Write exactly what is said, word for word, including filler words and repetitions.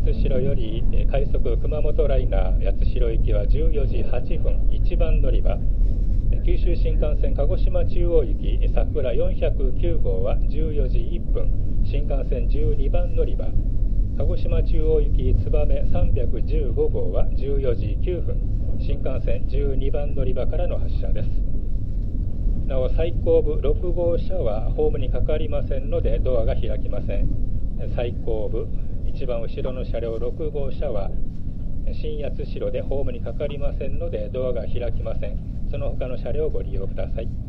代より快速熊本ライナー八代行きはじゅうよじはっぷんいちばん乗り場、九州新幹線鹿児島中央行き桜よんひゃくきゅうごうはじゅうよじいっぷん新幹線じゅうにばん乗り場、鹿児島中央行き燕さんびゃくじゅうごごうはじゅうよじきゅうふん新幹線じゅうにばん乗り場からの発車です。なお最後部ろくごうしゃはホームにかかりませんのでドアが開きません。最後部一番後ろの車両ろくごうしゃは新八代でホームにかかりませんのでドアが開きません。その他の車両をご利用ください。